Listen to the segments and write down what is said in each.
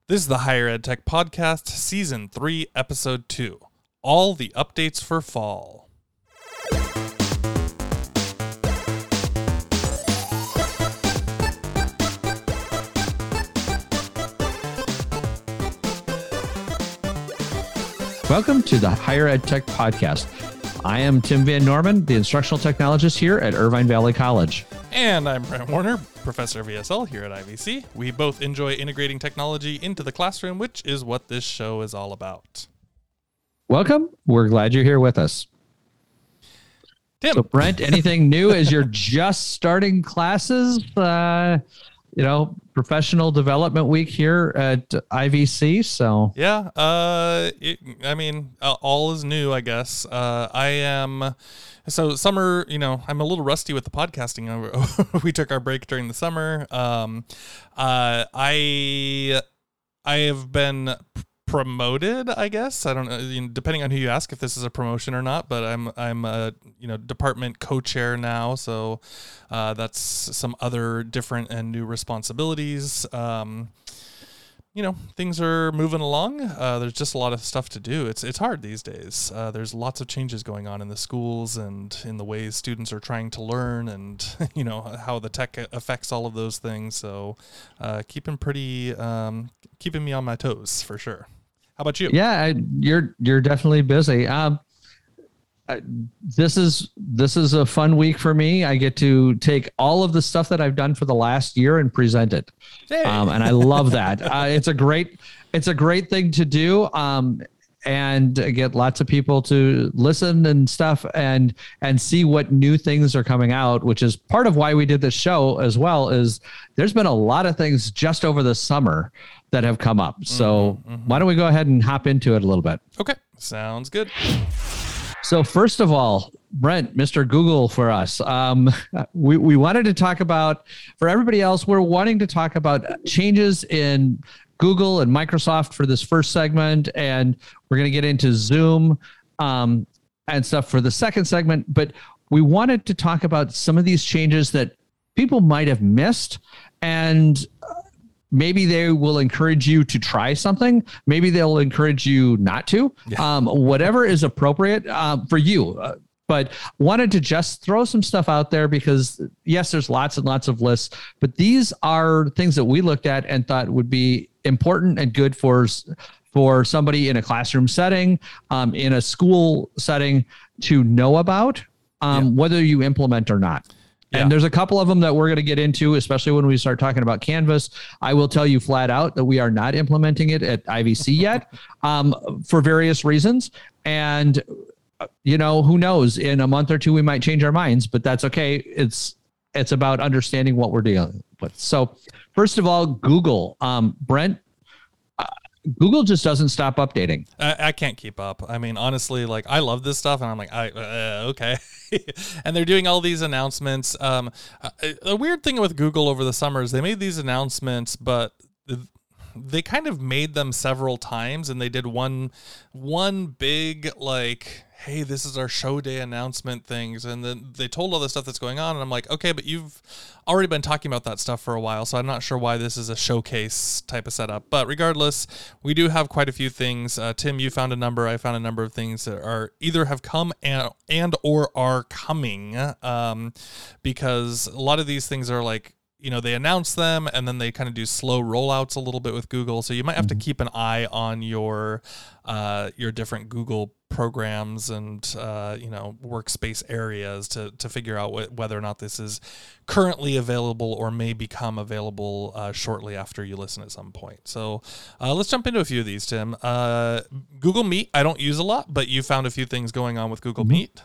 This is the Higher Ed Tech Podcast, Season 3, Episode 2. All the updates for fall. Welcome to the Higher Ed Tech Podcast. I am Tim Van Norman, the instructional technologist here at Irvine Valley College. And I'm Brent Warner, Professor of ESL here at IVC. We both enjoy integrating technology into the classroom, which is what this show is all about. Welcome. We're glad you're here with us. Tim. So, Brent, anything new as you're just starting classes? Professional development week here at IVC. So yeah, all is new, I guess. So summer, I'm a little rusty with the podcasting. We took our break during the summer. I have been promoted, I guess. I don't know, depending on who you ask if this is a promotion or not, but I'm a department co-chair now, so that's some other different and new responsibilities. Things are moving along. There's just a lot of stuff to do. It's hard these days. There's lots of changes going on in the schools and in the ways students are trying to learn, and how the tech affects all of those things. So keeping me on my toes for sure. How about you? Yeah, you're definitely busy. This is a fun week for me. I get to take all of the stuff that I've done for the last year and present it. Hey. And I love that. It's a great thing to do. And get lots of people to listen and stuff and see what new things are coming out, which is part of why we did this show as well. Is there's been a lot of things just over the summer that have come up. So why don't we go ahead and hop into it a little bit? Okay. Sounds good. So first of all, Brent, Mr. Google for us. We wanted to talk about, for everybody else, we're wanting to talk about changes in Google and Microsoft for this first segment, and we're going to get into Zoom and stuff for the second segment. But we wanted to talk about some of these changes that people might have missed, and maybe they will encourage you to try something. Maybe they'll encourage you not to. Yeah. Whatever is appropriate for you. But wanted to just throw some stuff out there because, yes, there's lots and lots of lists, but these are things that we looked at and thought would be important and good for somebody in a classroom setting, in a school setting to know about, whether you implement or not. Yeah. And there's a couple of them that we're going to get into, especially when we start talking about Canvas. I will tell you flat out that we are not implementing it at IVC yet for various reasons. And, who knows, in a month or two, we might change our minds, but that's okay. It's about understanding what we're dealing with. So first of all, Google, Brent, Google just doesn't stop updating. I can't keep up. I mean, honestly, I love this stuff, and I'm like, okay. And they're doing all these announcements. A weird thing with Google over the summer is they made these announcements, but they kind of made them several times, and they did one big, hey, this is our show day announcement things. And then they told all the stuff that's going on. And I'm like, okay, but you've already been talking about that stuff for a while. So I'm not sure why this is a showcase type of setup. But regardless, we do have quite a few things. Tim, you found a number. I found a number of things that are either have come and or are coming. Because a lot of these things are they announce them and then they kind of do slow rollouts a little bit with Google. So you might have to keep an eye on your different Google programs and, workspace areas to figure out whether or not this is currently available or may become available shortly after you listen at some point. So let's jump into a few of these, Tim. Google Meet, I don't use a lot, but you found a few things going on with Google Meet.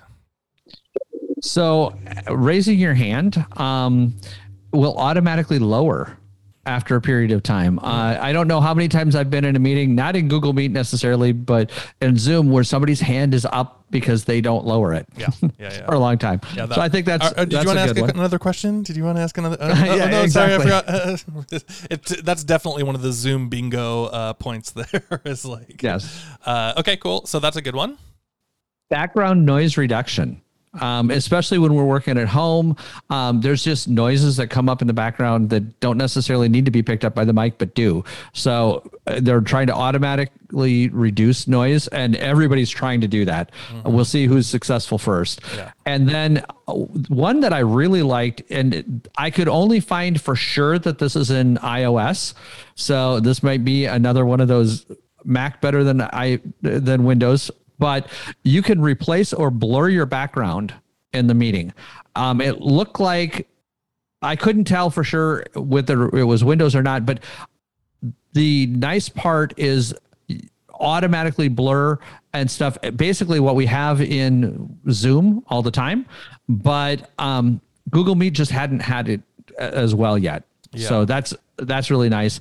So raising your hand, will automatically lower after a period of time. I don't know how many times I've been in a meeting, not in Google Meet necessarily, but in Zoom, where somebody's hand is up because they don't lower it. Yeah. For a long time. Yeah, so I think that's did you want to ask another question? Did you want to ask another? Yeah, exactly. Sorry, I forgot. That's definitely one of the Zoom bingo points there. Is yes. Okay, cool. So that's a good one. Background noise reduction. Especially when we're working at home. There's just noises that come up in the background that don't necessarily need to be picked up by the mic, but do. So they're trying to automatically reduce noise, and everybody's trying to do that. We'll see who's successful first. Yeah. And then one that I really liked, and I could only find for sure that this is in iOS. So this might be another one of those Mac better than Windows, but you can replace or blur your background in the meeting. It looked like, I couldn't tell for sure whether it was Windows or not, but the nice part is automatically blur and stuff. Basically what we have in Zoom all the time, but Google Meet just hadn't had it as well yet. Yeah. So that's really nice.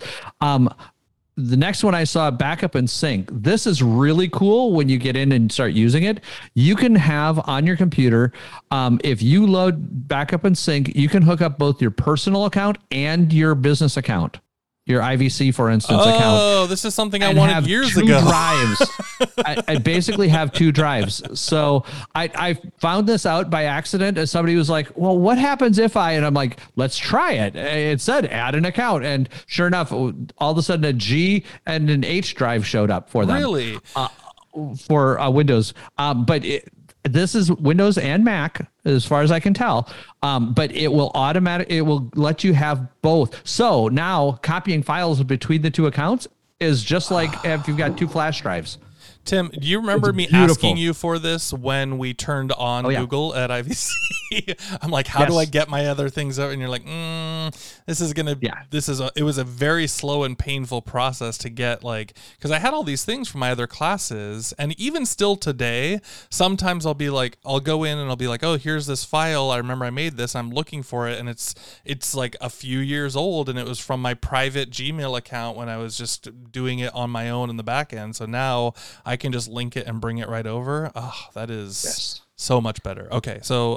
The next one I saw, Backup and Sync. This is really cool when you get in and start using it. You can have on your computer, if you load Backup and Sync, you can hook up both your personal account and your business account. Your IVC, for instance, account. Oh, this is something I wanted years ago. Drives. I basically have 2 drives. So I found this out by accident, and somebody was like, well, what happens if and I'm like, let's try it. It said add an account. And sure enough, all of a sudden a G and an H drive showed up for them. Really? For Windows. But this is Windows and Mac, as far as I can tell. But it will let you have both. So now copying files between the 2 accounts is just like if you've got 2 flash drives. Tim, do you remember me asking you for this when we turned on Google at IVC? I'm like, how do I get my other things out? And you're like, this is going to, it was a very slow and painful process to get, because I had all these things from my other classes. And even still today, sometimes I'll go in and I'll be like, oh, here's this file. I remember I made this. I'm looking for it. And it's like a few years old. And it was from my private Gmail account when I was just doing it on my own in the back end. So now I can just link it and bring it right over. Oh, that is so much better. Okay. So,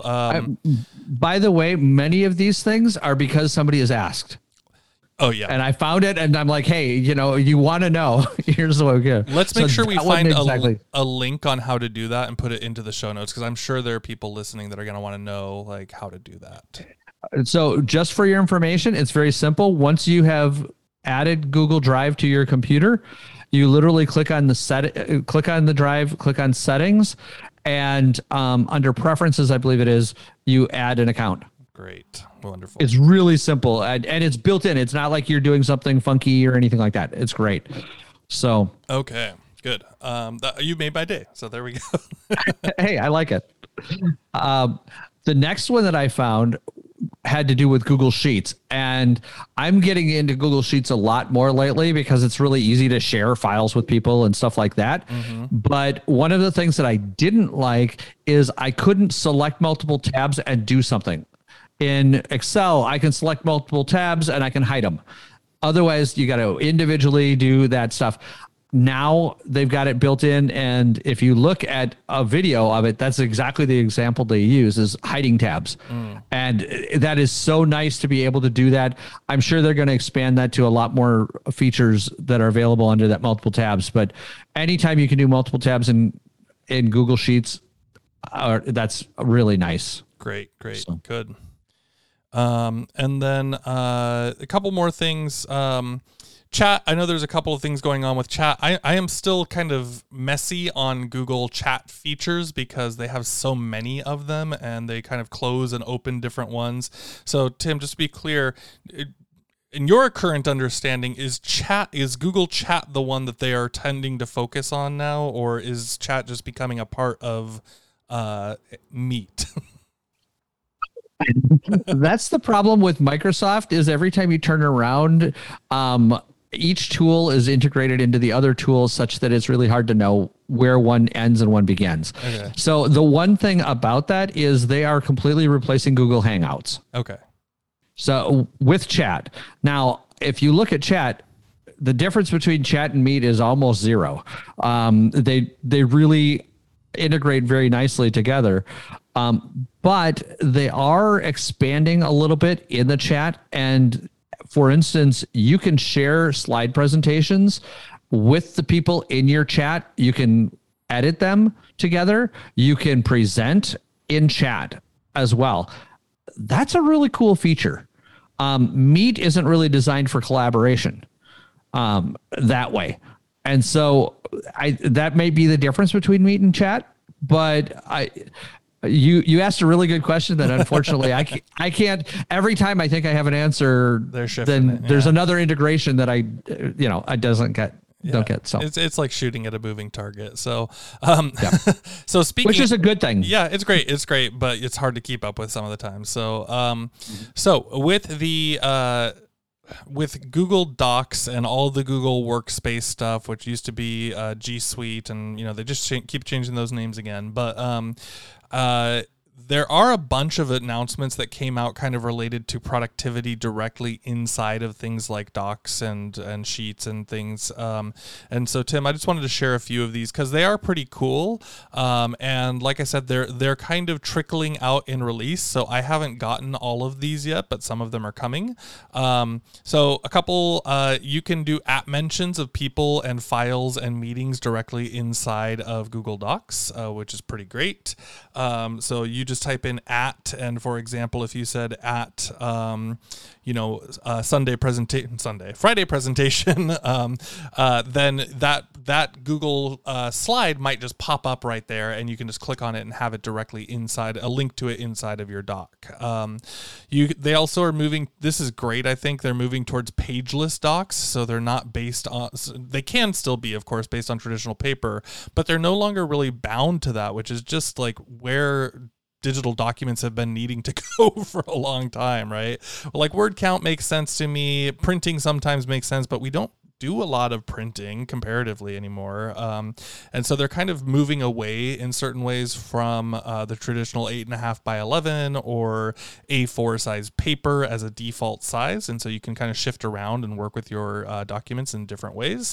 by the way, many of these things are because somebody has asked. Oh yeah. And I found it and I'm like, hey, you want to know, here's what we get. Let's make sure we find a link on how to do that and put it into the show notes. Cause I'm sure there are people listening that are going to want to know how to do that. So just for your information, it's very simple. Once you have added Google Drive to your computer, you literally click on the drive, click on settings, and under preferences, I believe it is, you add an account. Great. Wonderful. It's really simple and it's built in. It's not like you're doing something funky or anything like that. It's great. So. Okay, good. You made my day. So there we go. Hey, I like it. The next one that I found had to do with Google Sheets. And I'm getting into Google Sheets a lot more lately because it's really easy to share files with people and stuff like that. Mm-hmm. But one of the things that I didn't like is I couldn't select multiple tabs and do something. In Excel, I can select multiple tabs and I can hide them. Otherwise, you got to individually do that stuff. Now they've got it built in, and if you look at a video of it, that's exactly the example they use, is hiding tabs. And that is so nice to be able to do that. I'm sure they're going to expand that to a lot more features that are available under that multiple tabs. But anytime you can do multiple tabs in Google Sheets, that's really nice. Great. So. Good. And then a couple more things. Chat, I know there's a couple of things going on with chat. I am still kind of messy on Google chat features because they have so many of them and they kind of close and open different ones. So Tim, just to be clear, in your current understanding, is Google Chat the one that they are tending to focus on now, or is chat just becoming a part of Meet? That's the problem with Microsoft, is every time you turn around, each tool is integrated into the other tools such that it's really hard to know where one ends and one begins. Okay. So the one thing about that is they are completely replacing Google Hangouts. Okay. So with chat. Now, if you look at chat, the difference between chat and Meet is almost zero. They really integrate very nicely together. But they are expanding a little bit in the chat. And for instance, you can share slide presentations with the people in your chat. You can edit them together. You can present in chat as well. That's a really cool feature. Meet isn't really designed for collaboration. that way. And so that may be the difference between Meet and Chat, but you asked a really good question that unfortunately I can't, every time I think I have an answer, then there's another integration that I don't get. So it's like shooting at a moving target. So, so speaking, which is a good thing. Yeah, it's great. It's great, but it's hard to keep up with some of the time. So, so with Google Docs and all the Google Workspace stuff, which used to be G Suite, and they just keep changing those names again. But there are a bunch of announcements that came out kind of related to productivity directly inside of things like Docs and Sheets and things. And so, Tim, I just wanted to share a few of these because they are pretty cool. And like I said, they're kind of trickling out in release. So I haven't gotten all of these yet, but some of them are coming. So a couple, you can do @ mentions of people and files and meetings directly inside of Google Docs, which is pretty great. So you just type in @, and for example, if you said Friday presentation, then that Google slide might just pop up right there, and you can just click on it and have it directly inside, a link to it inside of your doc. They also are moving, this is great, I think, they're moving towards pageless docs, so they're not based on, they can still be, of course, based on traditional paper, but they're no longer really bound to that, which is just like where digital documents have been needing to go for a long time, right? Like word count makes sense to me. Printing sometimes makes sense, but we don't do a lot of printing comparatively anymore. And so they're kind of moving away in certain ways from the traditional 8.5 by 11 or A4 size paper as a default size. And so you can kind of shift around and work with your documents in different ways.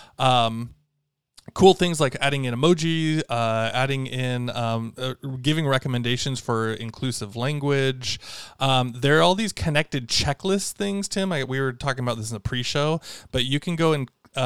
Cool things like adding in emoji, adding in, giving recommendations for inclusive language. There are all these connected checklist things, Tim. We were talking about this in the pre-show, but you can go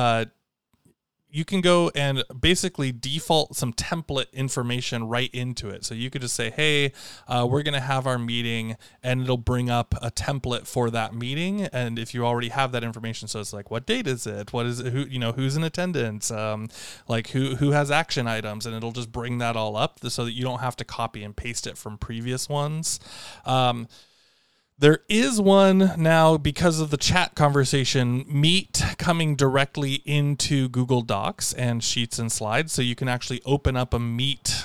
and basically default some template information right into it. So you could just say, hey, we're going to have our meeting, and it'll bring up a template for that meeting. And if you already have that information, so it's like, what date is it? What is it? Who's in attendance? Like who has action items? And it'll just bring that all up so that you don't have to copy and paste it from previous ones. There is one now, because of the chat conversation, Meet coming directly into Google Docs and Sheets and Slides. So you can actually open up a Meet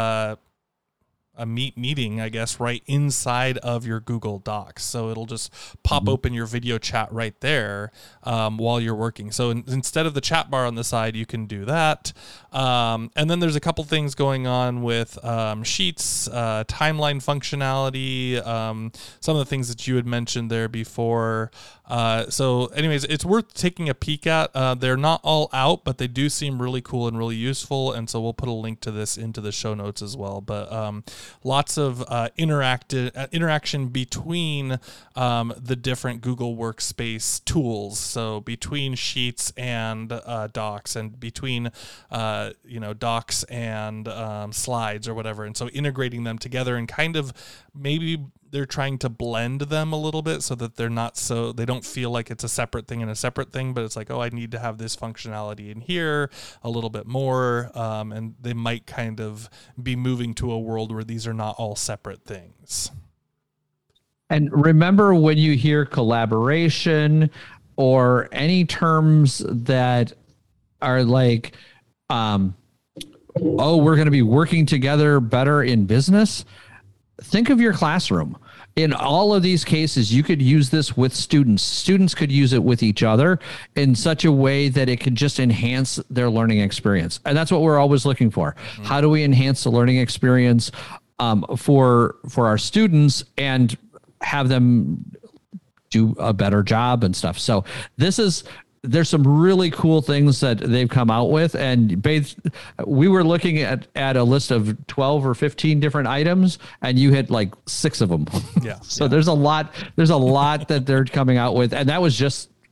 meeting, I guess, right inside of your Google Docs. So it'll just pop open your video chat right there while you're working. So instead of the chat bar on the side, you can do that. And then there's a couple things going on with Sheets, timeline functionality, some of the things that you had mentioned there before. So anyways, it's worth taking a peek at. They're not all out, but they do seem really cool and really useful. And so we'll put a link to this into the show notes as well. But lots of interaction between the different Google Workspace tools. So between Sheets and Docs, and between Docs and Slides or whatever. And so integrating them together, and kind of maybe they're trying to blend them a little bit so that they don't feel like it's a separate thing and a separate thing, but it's like, oh, I need to have this functionality in here a little bit more. And they might kind of be moving to a world where these are not all separate things. And remember, when you hear collaboration or any terms that are like, we're going to be working together better in business, think of your classroom. In all of these cases, you could use this with students. Students could use it with each other in such a way that it could just enhance their learning experience. And that's what we're always looking for. Mm-hmm. How do we enhance the learning experience for our students and have them do a better job and stuff? So there's some really cool things that they've come out with, and we were looking at a list of 12 or 15 different items, and you hit like 6 of them. Yeah. So there's a lot that they're coming out with, and that was just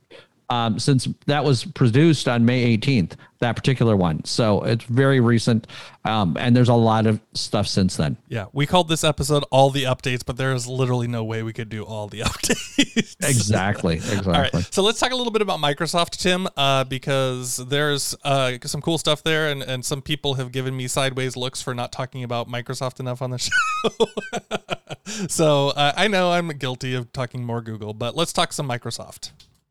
since that was produced on May 18th, that particular one. So it's very recent. And there's a lot of stuff since then. Yeah. We called this episode All the Updates, but there is literally no way we could do all the updates. Exactly. All right. So let's talk a little bit about Microsoft, Tim, because there's some cool stuff there. And some people have given me sideways looks for not talking about Microsoft enough on the show. So I know I'm guilty of talking more Google, but let's talk some Microsoft.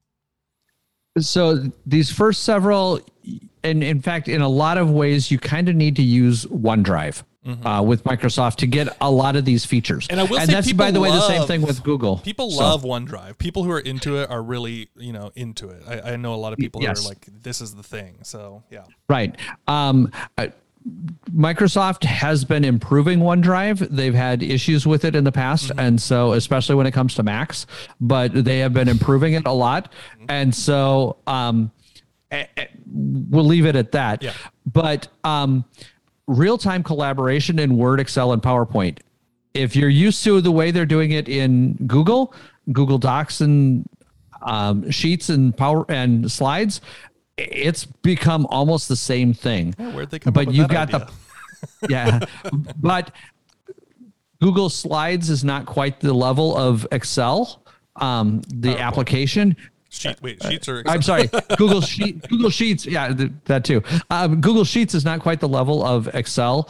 So these first several, and in fact, in a lot of ways, you kind of need to use OneDrive with Microsoft to get a lot of these features. And I will say, that's, by the way, the same thing with Google. People love OneDrive. People who are into it are really, into it. I know a lot of people who are like, this is the thing. So, yeah. Right. Microsoft has been improving OneDrive. They've had issues with it in the past. And so, especially when it comes to Macs, but they have been improving it a lot. And so, we'll leave it at that. Yeah. But, real-time collaboration in Word, Excel, and PowerPoint. If you're used to the way they're doing it in Google Docs and Sheets and Power and Slides, it's become almost the same thing. Yeah, where'd they come up with that idea? But Google Slides is not quite the level of Excel, the application. Sheets or Excel? I'm sorry, Google Sheets. Yeah, that too. Google Sheets is not quite the level of Excel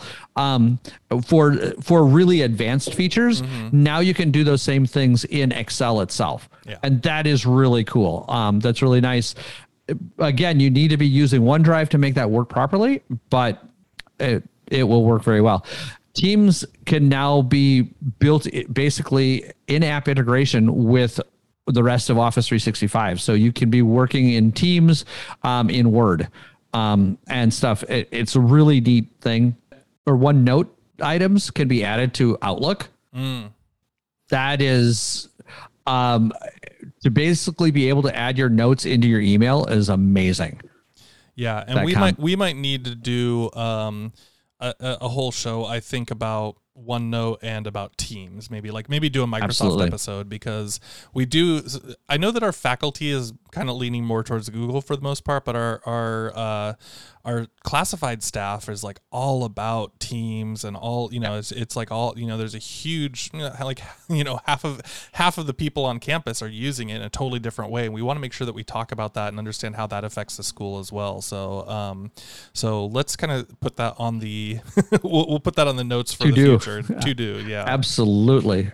for really advanced features. Now you can do those same things in Excel itself, and that is really cool. That's really nice. Again, you need to be using OneDrive to make that work properly, but it will work very well. Teams can now be built basically in-app integration with the rest of Office 365. So you can be working in Teams, in Word, and stuff. It's a really neat thing. Or OneNote items can be added to Outlook. That is, to basically be able to add your notes into your email is amazing. Yeah, and we might need to do a whole show, I think, about OneNote and about Teams, maybe do a Microsoft episode, because I know that our faculty is kind of leaning more towards Google for the most part, but our classified staff is like all about Teams and all, it's like all, there's a huge, half of the people on campus are using it in a totally different way. And we want to make sure that we talk about that and understand how that affects the school as well. So, so let's kind of put that on the, we'll put that on the notes for the future to do. Yeah, absolutely.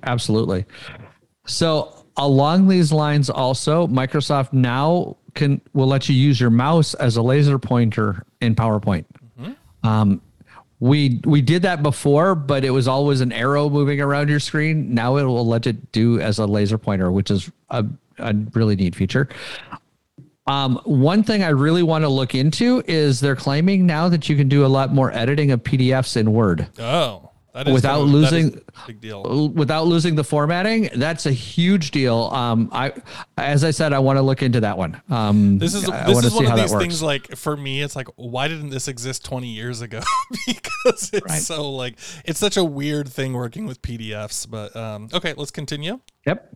So along these lines, also Microsoft now will let you use your mouse as a laser pointer in PowerPoint. We did that before, but it was always an arrow moving around your screen. Now it will let it do as a laser pointer, which is a really neat feature. One thing I really want to look into is they're claiming now that you can do a lot more editing of PDFs in Word. Oh. That is without losing a big deal. Without losing the formatting. That's a huge deal. As I said, I want to look into that one. This is one of these things, like, for me, it's like, why didn't this exist 20 years ago? Because it's so like, it's such a weird thing working with PDFs, but okay, let's continue. Yep.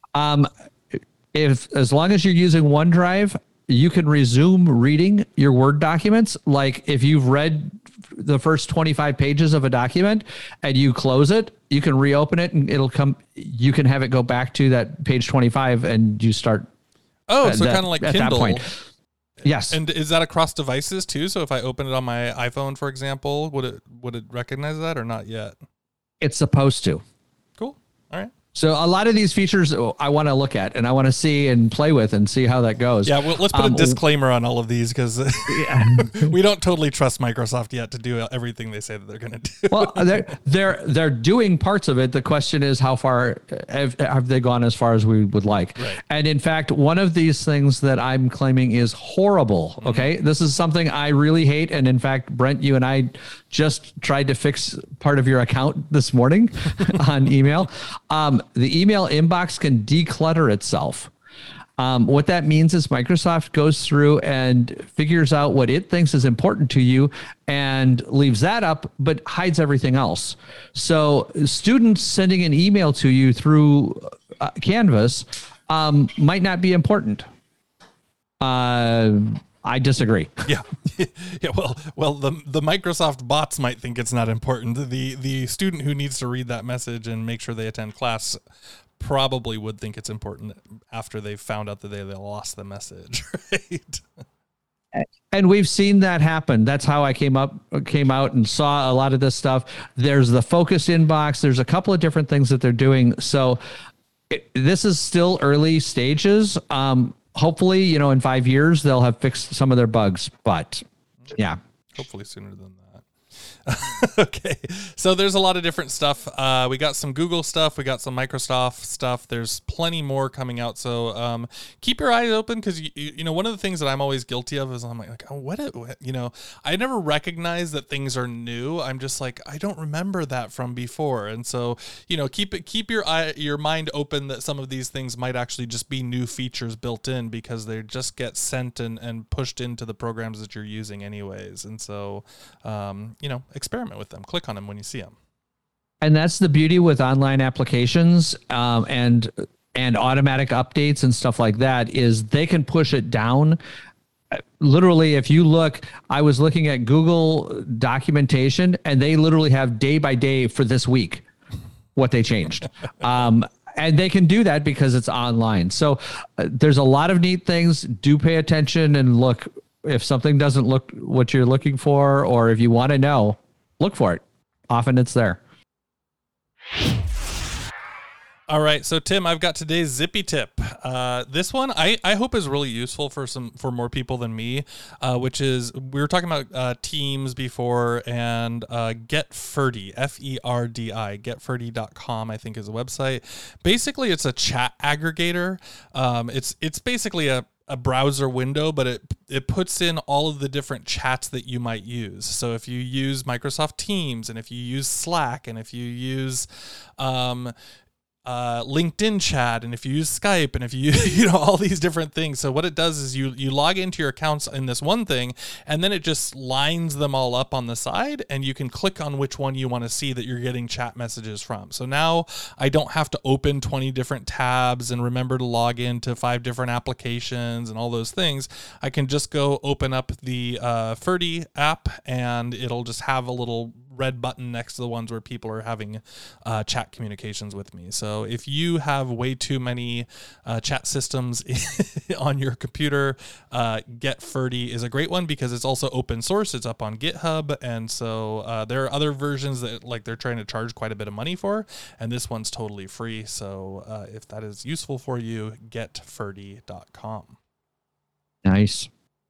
As long as you're using OneDrive, you can resume reading your Word documents. Like if you've read the first 25 pages of a document and you close it, you can reopen it and it'll come, you can have it go back to that page 25 and you start. Oh, so kind of like Kindle. That point. Yes. And is that across devices too? So if I open it on my iPhone, for example, would it recognize that or not yet? It's supposed to. Cool. All right. So a lot of these features I want to look at and I want to see and play with and see how that goes. Yeah, well, let's put a disclaimer on all of these because we don't totally trust Microsoft yet to do everything they say that they're going to do. Well, they're doing parts of it. The question is, how far have they gone as far as we would like? Right. And in fact, one of these things that I'm claiming is horrible. Okay, this is something I really hate. And in fact, Brent, you and I just tried to fix part of your account this morning on email. The email inbox can declutter itself. What that means is Microsoft goes through and figures out what it thinks is important to you and leaves that up, but hides everything else. So students sending an email to you through Canvas might not be important. I disagree. Yeah. Yeah. Well, the Microsoft bots might think it's not important. The student who needs to read that message and make sure they attend class probably would think it's important after they've found out that they lost the message, right? And we've seen that happen. That's how I came out and saw a lot of this stuff. There's the focus inbox. There's a couple of different things that they're doing. So this is still early stages. Hopefully, in 5 years, they'll have fixed some of their bugs, but yeah. Hopefully sooner than that. Okay. So there's a lot of different stuff. We got some Google stuff. We got some Microsoft stuff. There's plenty more coming out. So keep your eyes open because, one of the things that I'm always guilty of is I'm like, oh, what, I never recognize that things are new. I'm just like, I don't remember that from before. And so, keep your mind open that some of these things might actually just be new features built in because they just get sent and pushed into the programs that you're using anyways. And so, experiment with them. Click on them when you see them. And that's the beauty with online applications and automatic updates and stuff like that is they can push it down. Literally, if you look, I was looking at Google documentation and they literally have day by day for this week what they changed. And they can do that because it's online. So there's a lot of neat things. Do pay attention and look. If something doesn't look what you're looking for, or if you want to know, look for it. Often it's there. All right. So Tim, I've got today's Zippy tip. This one I hope is really useful for more people than me, which is we were talking about Teams before and GetFerdy, F-E-R-D-I, getferdy.com, I think is a website. Basically it's a chat aggregator. It's basically a browser window, but it puts in all of the different chats that you might use. So if you use Microsoft Teams and if you use Slack and if you use LinkedIn chat and if you use Skype and if you all these different things. So what it does is you log into your accounts in this one thing and then it just lines them all up on the side and you can click on which one you want to see that you're getting chat messages from. So now I don't have to open 20 different tabs and remember to log into 5 different applications and all those things. I can just go open up the Ferdy app and it'll just have a little red button next to the ones where people are having chat communications with me. So if you have way too many chat systems on your computer, GetFerdy is a great one because it's also open source. It's up on GitHub. And so there are other versions that they're trying to charge quite a bit of money for. And this one's totally free. So if that is useful for you, getferdy.com. Nice.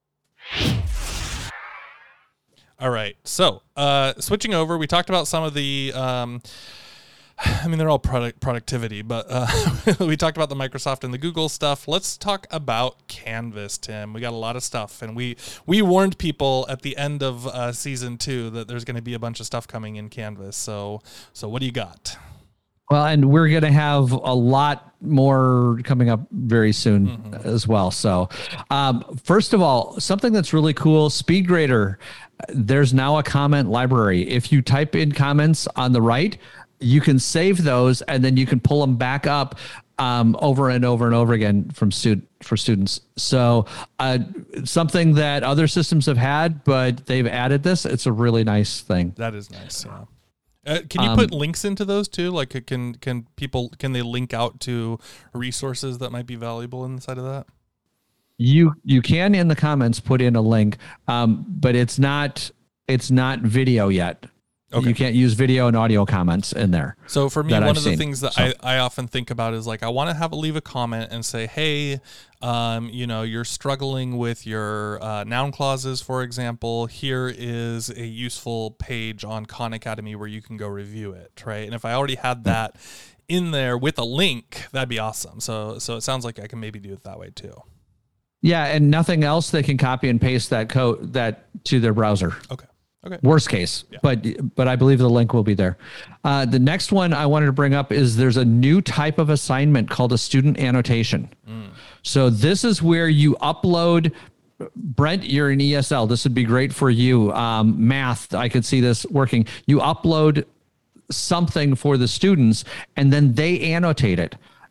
All right. So, switching over, we talked about some of the, they're all productivity, but we talked about the Microsoft and the Google stuff. Let's talk about Canvas, Tim. We got a lot of stuff, and we warned people at the end of season 2 that there's going to be a bunch of stuff coming in Canvas. So what do you got? Well, and we're going to have a lot more coming up very soon as well. So first of all, something that's really cool, SpeedGrader, there's now a comment library. If you type in comments on the right, you can save those and then you can pull them back up over and over and over again for students. So something that other systems have had, but they've added this. It's a really nice thing. That is nice. Yeah. Can you put links into those too? Like can they link out to resources that might be valuable inside of that? You can in the comments put in a link, but it's not video yet. Okay. You can't use video and audio comments in there. So for me, one of the things that I often think about is I want to leave a comment and say, hey, you're struggling with your noun clauses, for example. Here is a useful page on Khan Academy where you can go review it, right? And if I already had that in there with a link, that'd be awesome. So it sounds like I can maybe do it that way too. Yeah, and nothing else, they can copy and paste that code to their browser. Okay. Worst case, yeah. But I believe the link will be there. The next one I wanted to bring up is there's a new type of assignment called a student annotation. So this is where you upload. Brent, you're in ESL. This would be great for you. Math, I could see this working. You upload something for the students, and then they annotate it.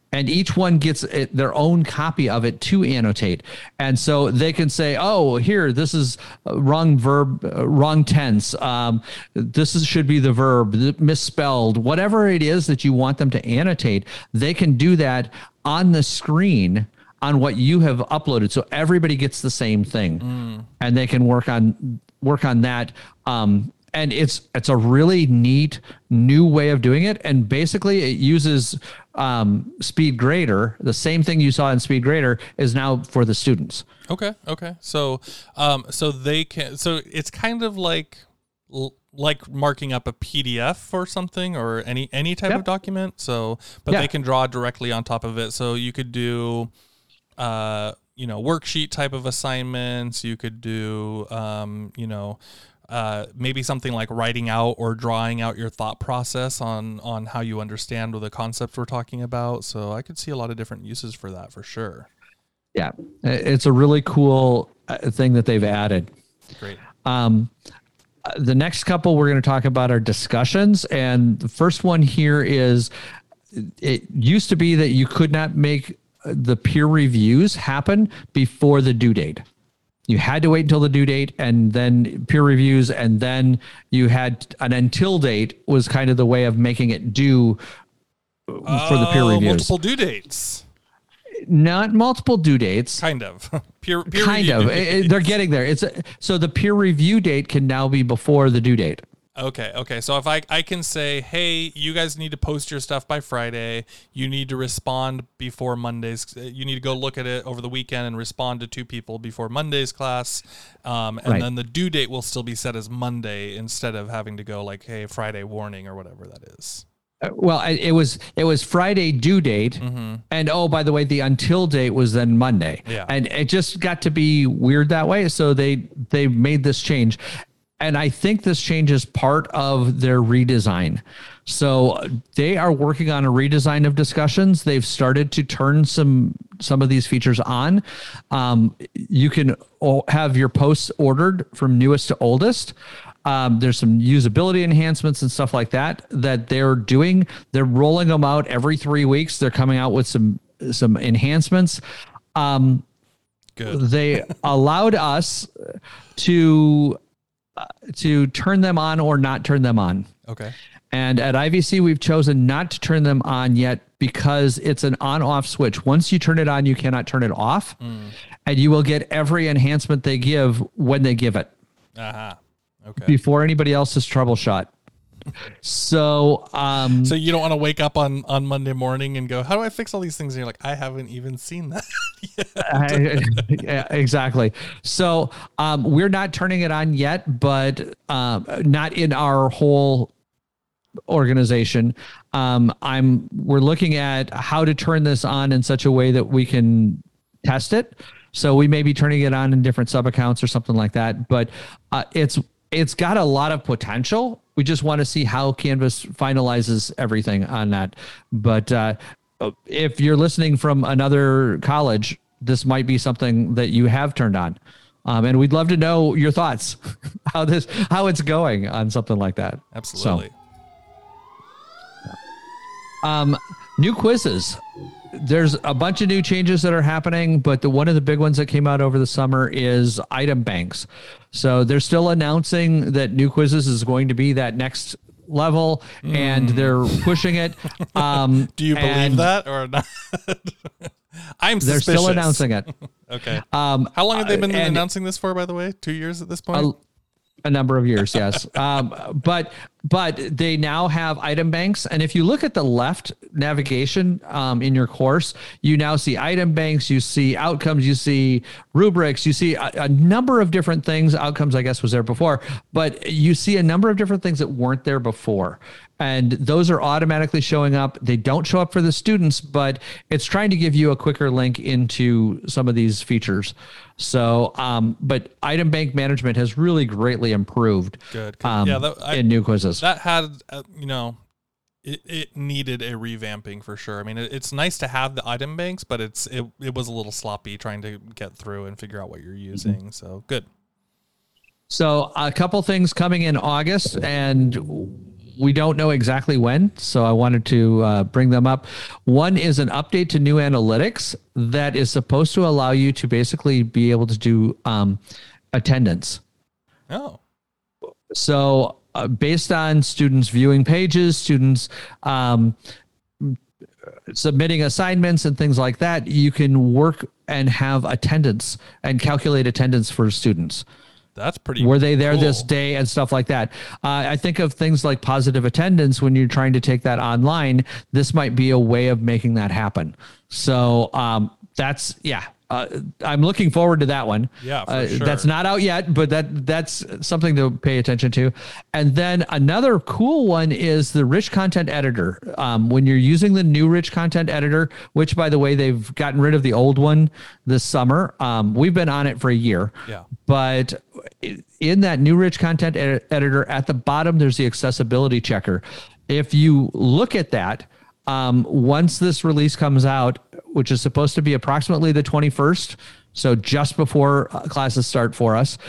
and each one gets their own copy of it to annotate. And so they can say, oh, here, this is wrong verb, wrong tense. Should be the verb, misspelled, whatever it is that you want them to annotate. They can do that on the screen on what you have uploaded. So everybody gets the same thing and they can work on that. And it's a really neat new way of doing it. And basically it uses SpeedGrader. The same thing you saw in SpeedGrader is now for the students. Okay. So they can, so it's kind of like marking up a PDF or something, or any type of document. So, but they can draw directly on top of it. So you could do, worksheet type of assignments. You could do, maybe something like writing out or drawing out your thought process on how you understand the concepts we're talking about. So I could see a lot of different uses for that for sure. Yeah, it's a really cool thing that they've added. Great. The next couple we're going to talk about are discussions. And the first one here is, it used to be that you could not make the peer reviews happen before the due date. You had to wait until the due date and then peer reviews, and then you had an until date was kind of the way of making it due for the peer reviews. Multiple due dates. Not multiple due dates. Kind of. Peer kind of. They're getting there. So the peer review date can now be before the due date. Okay. So if I can say, hey, you guys need to post your stuff by Friday. You need to respond before Monday's. You need to go look at it over the weekend and respond to 2 people before Monday's class. Then the due date will still be set as Monday instead of having to go like, hey, Friday warning or whatever that is. Well, it was Friday due date, and by the way, the until date was then Monday, and it just got to be weird that way. So they made this change, and I think this change is part of their redesign. So they are working on a redesign of discussions. They've started to turn some of these features on. You can have your posts ordered from newest to oldest. There's some usability enhancements and stuff like that they're doing. They're rolling them out every 3 weeks. They're coming out with some enhancements. Good. They allowed us to turn them on or not turn them on. Okay. And at IVC, we've chosen not to turn them on yet because it's an on-off switch. Once you turn it on, you cannot turn it off, and you will get every enhancement they give when they give it. Okay. Before anybody else has troubleshot. So you don't want to wake up on Monday morning and go, how do I fix all these things? And you're like, I haven't even seen that yet. Yeah, exactly. So we're not turning it on yet, but not in our whole organization. We're looking at how to turn this on in such a way that we can test it. So we may be turning it on in different sub accounts or something like that, but it's got a lot of potential. We just want to see how Canvas finalizes everything on that. But if you're listening from another college, this might be something that you have turned on. And we'd love to know your thoughts, how it's going on something like that. Absolutely. So, new quizzes. There's a bunch of new changes that are happening, but one of the big ones that came out over the summer is item banks. So they're still announcing that new quizzes is going to be that next level, and they're pushing it. Do you believe that or not? I'm suspicious. They're still announcing it. Okay. How long have they been announcing this for, by the way? 2 years at this point? A number of years, yes. But they now have item banks. And if you look at the left navigation in your course, you now see item banks, you see outcomes, you see rubrics, you see a number of different things. Outcomes, I guess, was there before, but you see a number of different things that weren't there before. And those are automatically showing up. They don't show up for the students, but it's trying to give you a quicker link into some of these features. So, but item bank management has really greatly improved. Good. In new quizzes. That had, it needed a revamping for sure. I mean, it's nice to have the item banks, but it was a little sloppy trying to get through and figure out what you're using. So good. So a couple things coming in August, and we don't know exactly when, so I wanted to bring them up. One is an update to new analytics that is supposed to allow you to basically be able to do attendance. Oh. So based on students viewing pages, students submitting assignments and things like that, you can work and have attendance and calculate attendance for students. That's pretty Were they there cool. this day and stuff like that? I think of things like positive attendance when you're trying to take that online. This might be a way of making that happen. So that's, yeah. I'm looking forward to that one. Yeah, for sure. That's not out yet, but that's something to pay attention to. And then another cool one is the Rich Content Editor. When you're using the new Rich Content Editor, which, by the way, they've gotten rid of the old one this summer. We've been on it for a year. Yeah. But in that new Rich Content Editor, at the bottom, there's the accessibility checker. If you look at that, once this release comes out, which is supposed to be approximately the 21st, so just before classes start for us,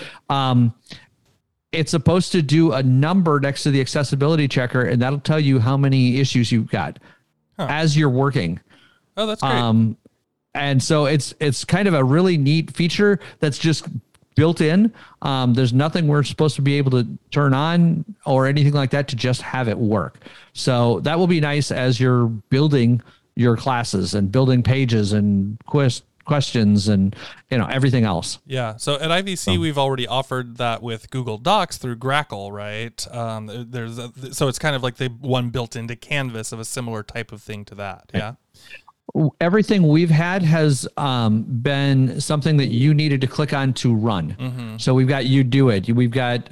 it's supposed to do a number next to the accessibility checker, and that'll tell you how many issues you've got as you're working. Oh, that's great. And so it's kind of a really neat feature that's just built in. There's nothing we're supposed to be able to turn on or anything like that to just have it work. So that will be nice as you're building your classes and building pages and questions and everything else. Yeah. So at IVC, we've already offered that with Google Docs through Grackle, right? So it's kind of like the one built into Canvas of a similar type of thing to that. Yeah. Everything we've had has been something that you needed to click on to run. Mm-hmm. So we've got You Do It. We've got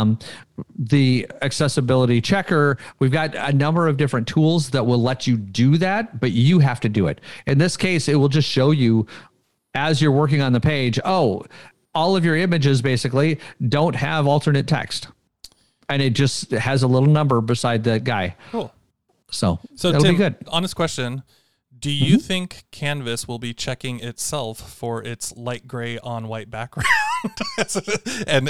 the accessibility checker. We've got a number of different tools that will let you do that, but you have to do it. In this case, it will just show you as you're working on the page, all of your images basically don't have alternate text. And it just has a little number beside the guy. Cool. So Tim, that'll be good. Honest question. Do you think Canvas will be checking itself for its light gray on white background? and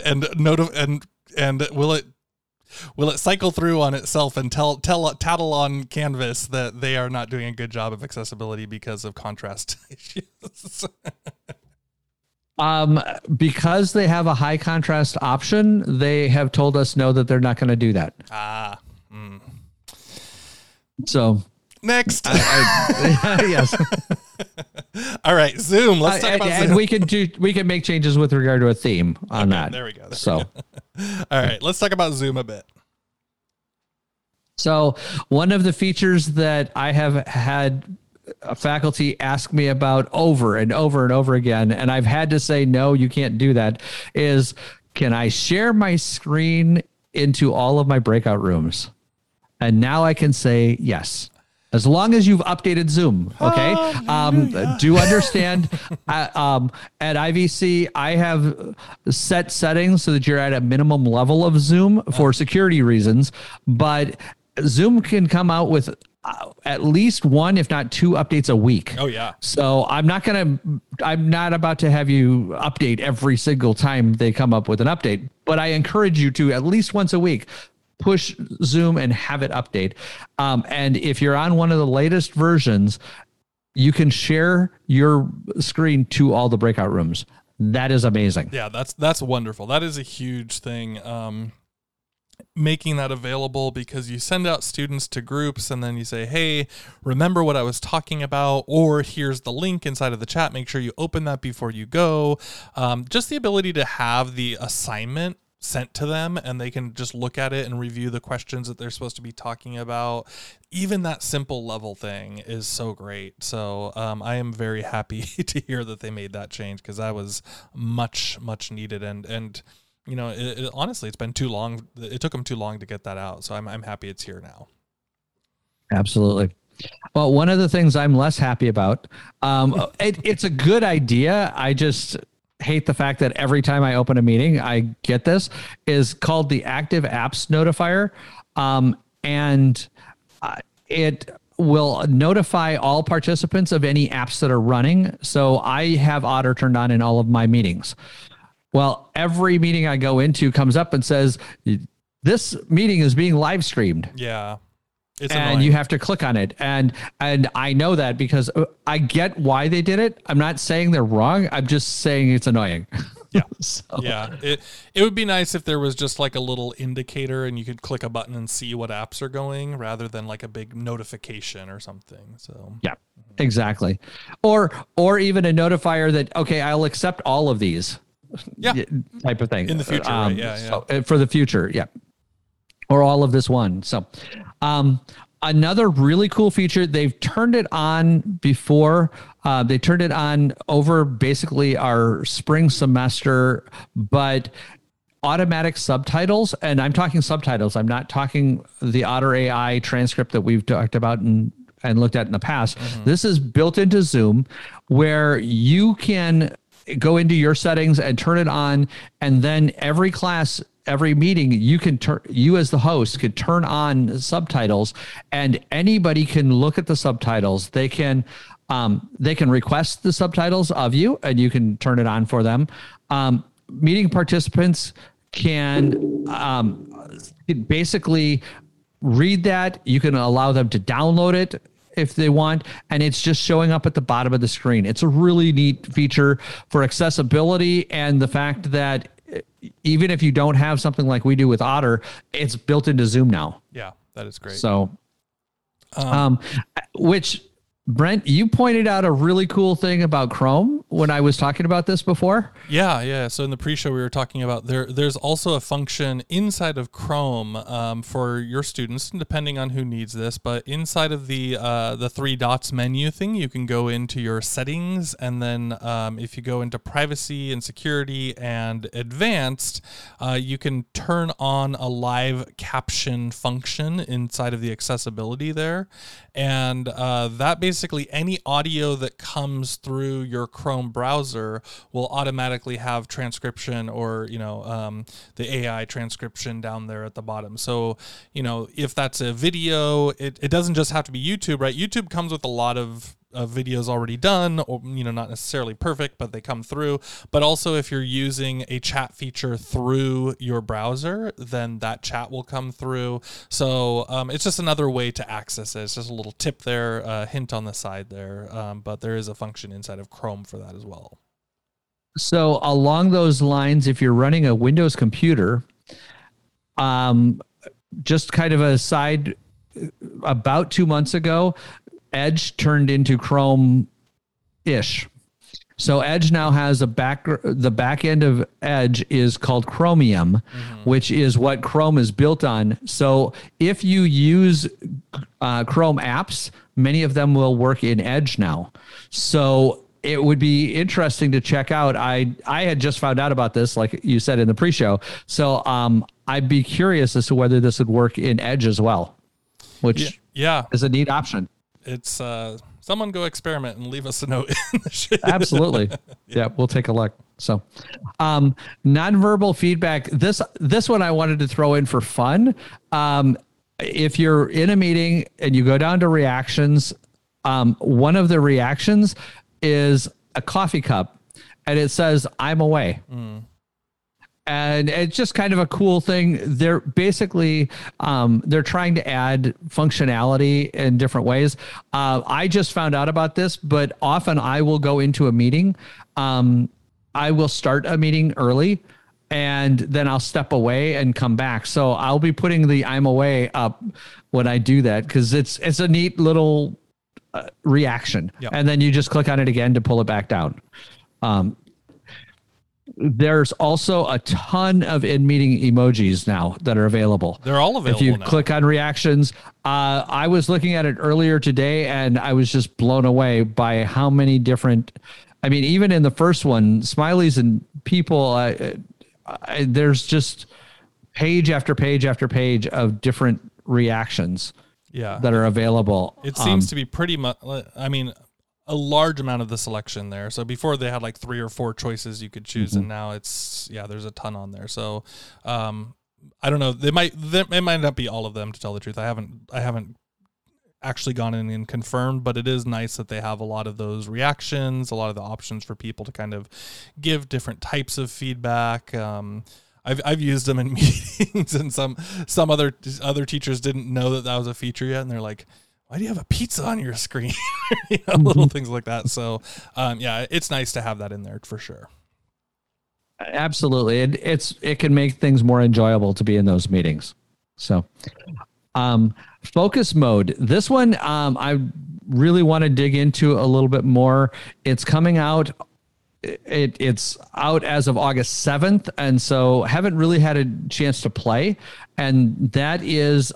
will it cycle through on itself and tattle on Canvas that they are not doing a good job of accessibility because of contrast issues? Because they have a high contrast option, they have told us no, that they're not going to do that. So next. Yes. All right, Zoom. Let's talk about Zoom. And we can make changes with regard to a theme on that. There we go. All right, let's talk about Zoom a bit. So one of the features that I have had faculty ask me about over and over and over again, and I've had to say, no, you can't do that, is can I share my screen into all of my breakout rooms? And now I can say yes. As long as you've updated Zoom, okay? Do understand, at IVC, I have set settings so that you're at a minimum level of Zoom for security reasons, but Zoom can come out with at least one, if not two updates a week. Oh, yeah. So I'm not about to have you update every single time they come up with an update, but I encourage you to at least once a week push Zoom and have it update. And if you're on one of the latest versions, you can share your screen to all the breakout rooms. That is amazing. Yeah, that's wonderful. That is a huge thing. Making that available, because you send out students to groups and then you say, hey, remember what I was talking about, or here's the link inside of the chat. Make sure you open that before you go. Just the ability to have the assignment sent to them and they can just look at it and review the questions that they're supposed to be talking about. Even that simple level thing is so great. So I am very happy to hear that they made that change, because that was much needed. And honestly, it's been too long. It took them too long to get that out. So I'm happy it's here now. Absolutely. Well, one of the things I'm less happy about, it's a good idea. I just hate the fact that every time I open a meeting, I get this, is called the Active Apps Notifier. And it will notify all participants of any apps that are running. So I have Otter turned on in all of my meetings. Well, every meeting I go into comes up and says, this meeting is being live streamed. Yeah. It's and annoying. you have to click on it. And I know that because I get why they did it. I'm not saying they're wrong. I'm just saying it's annoying. Yeah. So. Yeah. It would be nice if there was just like a little indicator and you could click a button and see what apps are going rather than like a big notification or something. So yeah, exactly. Or even a notifier that, okay, I'll accept all of these. Yeah. Type of thing. In the future, right? Yeah. So, for the future. Yeah. Or all of this one. So, another really cool feature, they've turned it on before. They turned it on over basically our spring semester, but automatic subtitles, and I'm talking subtitles. I'm not talking the Otter AI transcript that we've talked about and looked at in the past. Mm-hmm. This is built into Zoom where you can go into your settings and turn it on, and then every class, every meeting, you as the host could turn on subtitles, and anybody can look at the subtitles. They can request the subtitles of you, and you can turn it on for them. Meeting participants can basically read that. You can allow them to download it if they want, and it's just showing up at the bottom of the screen. It's a really neat feature for accessibility, and the fact that even if you don't have something like we do with Otter, it's built into Zoom now. Yeah, that is great. So, which Brent, you pointed out a really cool thing about Chrome when I was talking about this before. Yeah. So in the pre-show, we were talking about there's also a function inside of Chrome for your students, depending on who needs this. But inside of the three dots menu thing, you can go into your settings, and then if you go into privacy and security and advanced, you can turn on a live caption function inside of the accessibility there, and that basically any audio that comes through your Chrome browser will automatically have transcription, or the AI transcription down there at the bottom. So if that's a video, it doesn't just have to be YouTube, right? YouTube comes with a lot of videos already done, or not necessarily perfect, but they come through. But also if you're using a chat feature through your browser, then that chat will come through. So it's just another way to access it. It's just a little tip there, hint on the side there, but there is a function inside of Chrome for that as well. So along those lines, if you're running a Windows computer, just kind of a side, about 2 months ago, Edge turned into Chrome-ish. So Edge now has the back end of Edge is called Chromium, which is what Chrome is built on. So if you use Chrome apps, many of them will work in Edge now. So it would be interesting to check out. I had just found out about this, like you said in the pre-show. So I'd be curious as to whether this would work in Edge as well, which is a neat option. It's someone go experiment and leave us a note in the show. Absolutely. Yeah, we'll take a look. So nonverbal feedback. This one I wanted to throw in for fun. If you're in a meeting and you go down to reactions, one of the reactions is a coffee cup, and it says, "I'm away." And it's just kind of a cool thing. They're basically, they're trying to add functionality in different ways. I just found out about this, but often I will go into a meeting. I will start a meeting early, and then I'll step away and come back. So I'll be putting the "I'm away" up when I do that, because it's a neat little reaction. Yep. And then you just click on it again to pull it back down. There's also a ton of in-meeting emojis now that are available. They're all available if you now. Click on reactions. I was looking at it earlier today, and I was just blown away by how many different, even in the first one, smileys and people, there's just page after page after page of different reactions that are available. It seems to be pretty much, a large amount of the selection there. So before they had like 3 or 4 choices you could choose, and now it's there's a ton on there. So I don't know. It might not be all of them, to tell the truth. I haven't actually gone in and confirmed, but it is nice that they have a lot of those reactions, a lot of the options for people to kind of give different types of feedback. I've used them in meetings, and some other teachers didn't know that was a feature yet, and they're like, "Why do you have a pizza on your screen?" Little things like that. So, yeah, it's nice to have that in there for sure. Absolutely, it can make things more enjoyable to be in those meetings. So, focus mode. This one, I really want to dig into a little bit more. It's coming out. It's out as of August 7th, and so haven't really had a chance to play. And that is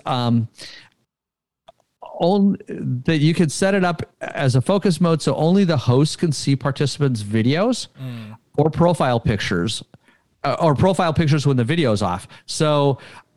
only that you could set it up as a focus mode, so only the host can see participants' videos or profile pictures, or profile pictures when the video is off. So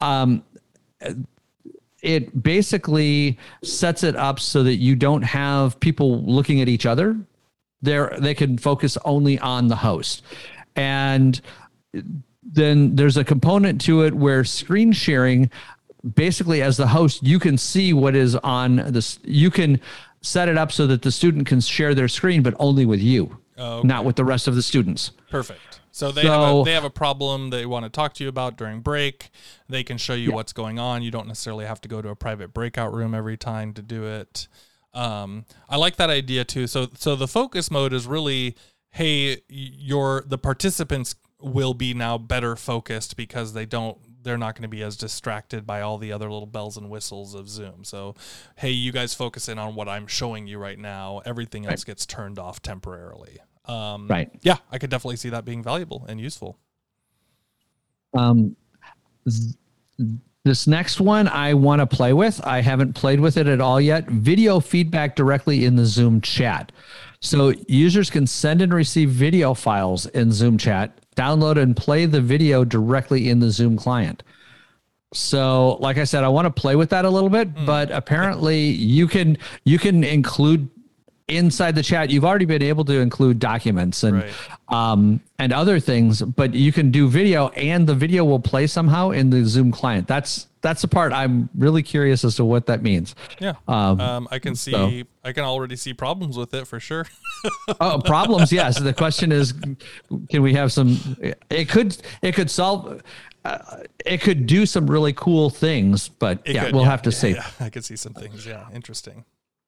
it basically sets it up so that you don't have people looking at each other. They can focus only on the host. And then there's a component to it where screen sharing, basically as the host, you can see what is on this. You can set it up so that the student can share their screen, but only with you, not with the rest of the students. Perfect. So they have a problem they want to talk to you about during break. They can show you what's going on. You don't necessarily have to go to a private breakout room every time to do it. I like that idea too. So the focus mode is really, hey, the participants will be now better focused because they're not going to be as distracted by all the other little bells and whistles of Zoom. So, hey, you guys focus in on what I'm showing you right now. Everything else gets turned off temporarily. Right. Yeah, I could definitely see that being valuable and useful. This next one I want to play with. I haven't played with it at all yet. Video feedback directly in the Zoom chat. So users can send and receive video files in Zoom chat, download and play the video directly in the Zoom client. So like I said, I want to play with that a little bit, but apparently you can include inside the chat. You've already been able to include documents and other things, but you can do video, and the video will play somehow in the Zoom client. That's the part I'm really curious as to what that means. Yeah. I can already see problems with it for sure. Problems. Yes. The question is, can we have some, it could solve, it could do some really cool things, but we'll have to see. Yeah, I could see some things. Yeah. Interesting.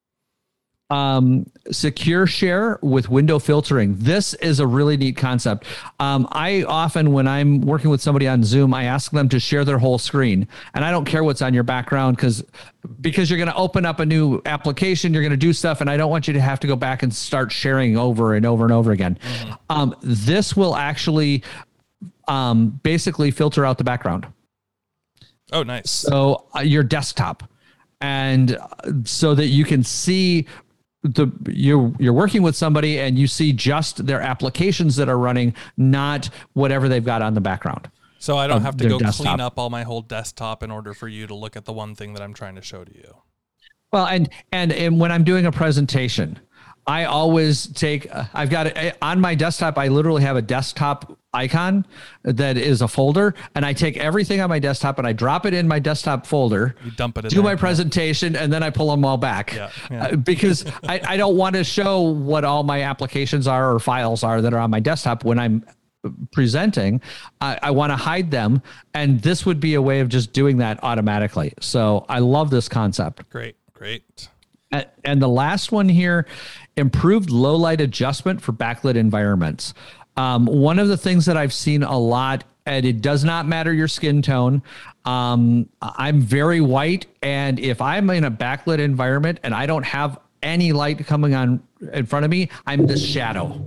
Secure share with window filtering. This is a really neat concept. I often, when I'm working with somebody on Zoom, I ask them to share their whole screen, and I don't care what's on your background because you're going to open up a new application, you're going to do stuff, and I don't want you to have to go back and start sharing over and over and over again. This will actually basically filter out the background. Oh, nice. So your desktop, and so that you can see you're working with somebody and you see just their applications that are running, not whatever they've got on the background. So I don't have to go clean up all my whole desktop in order for you to look at the one thing that I'm trying to show to you. Well, and when I'm doing a presentation, I always take, I've got it on my desktop. I literally have a desktop icon that is a folder, and I take everything on my desktop and I drop it in my desktop folder. You dump it in do my presentation, and then I pull them all back. Because I don't want to show what all my applications are or files are that are on my desktop when I'm presenting. I want to hide them, and this would be a way of just doing that automatically. So I love this concept. Great. And the last one here, improved low light adjustment for backlit environments. One of the things that I've seen a lot, and it does not matter your skin tone. I'm very white, and if I'm in a backlit environment and I don't have any light coming on in front of me, I'm the shadow.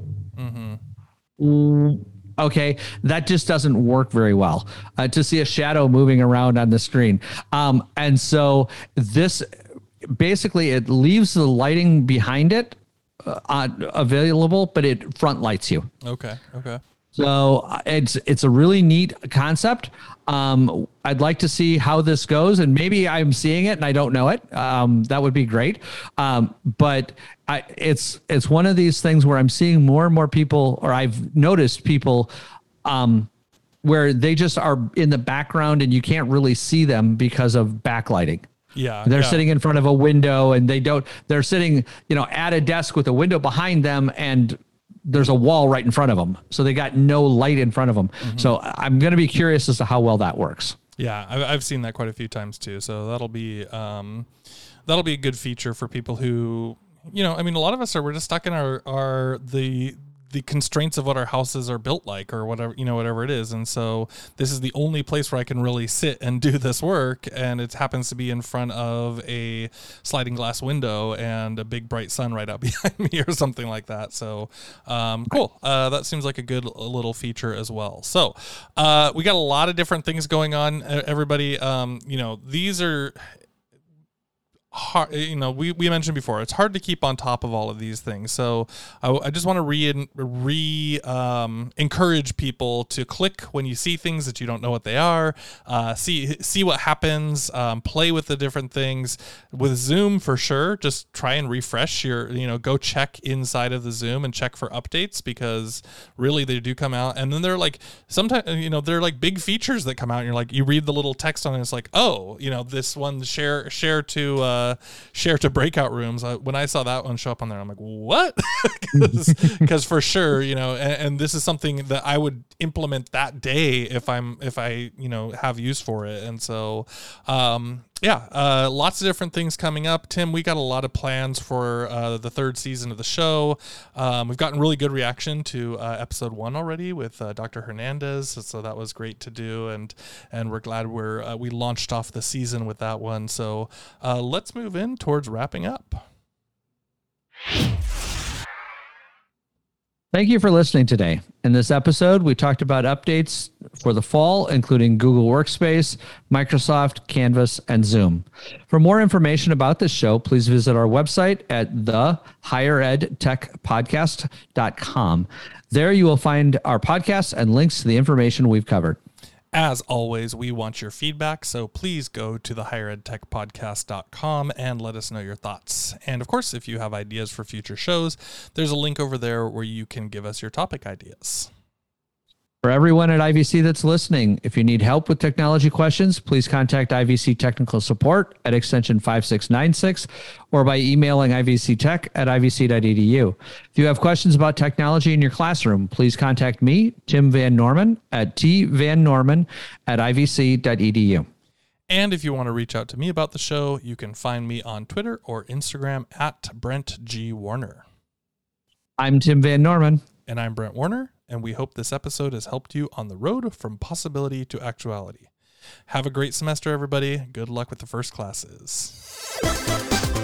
Okay, that just doesn't work very well to see a shadow moving around on the screen. And so this basically, it leaves the lighting behind it available, but it front lights you. Okay. So it's a really neat concept. I'd like to see how this goes, and maybe I'm seeing it and I don't know it. That would be great. But it's one of these things where I'm seeing more and more people, or I've noticed people where they just are in the background and you can't really see them because of backlighting. They're sitting in front of a window, and they're sitting, at a desk with a window behind them, and there's a wall right in front of them. So they got no light in front of them. Mm-hmm. So I'm going to be curious as to how well that works. Yeah, I've seen that quite a few times too. So that'll be a good feature for people who, a lot of us we're just stuck in the constraints of what our houses are built like, or whatever it is. And so this is the only place where I can really sit and do this work. And it happens to be in front of a sliding glass window and a big bright sun right out behind me or something like that. So, cool. That seems like a good little feature as well. So, we got a lot of different things going on, everybody. These are hard, we mentioned before, it's hard to keep on top of all of these things. So I just want to encourage people to click when you see things that you don't know what they are, see what happens, play with the different things. With Zoom, for sure, just try and refresh go check inside of the Zoom and check for updates, because really they do come out. And then they're like, sometimes, they're like big features that come out and you're like, you read the little text on it, and it's like, oh, this one share to breakout rooms. When I saw that one show up on there, I'm like, what? Because for sure, and this is something that I would implement that day if I have use for it. And so, lots of different things coming up. Tim, we got a lot of plans for the third season of the show. We've gotten really good reaction to episode 1 already with Dr. Hernandez, so that was great to do, and we're glad we launched off the season with that one. So let's move in towards wrapping up. Thank you for listening today. In this episode, we talked about updates for the fall, including Google Workspace, Microsoft, Canvas, and Zoom. For more information about this show, please visit our website at thehigheredtechpodcast.com. There you will find our podcasts and links to the information we've covered. As always, we want your feedback, so please go to thehigheredtechpodcast.com and let us know your thoughts. And of course, if you have ideas for future shows, there's a link over there where you can give us your topic ideas. For everyone at IVC that's listening, if you need help with technology questions, please contact IVC Technical Support at extension 5696 or by emailing ivctech@ivc.edu. If you have questions about technology in your classroom, please contact me, Tim Van Norman, at tvannorman@ivc.edu. And if you want to reach out to me about the show, you can find me on Twitter or Instagram at Brent G. Warner. I'm Tim Van Norman. And I'm Brent Warner, and we hope this episode has helped you on the road from possibility to actuality. Have a great semester, everybody. Good luck with the first classes.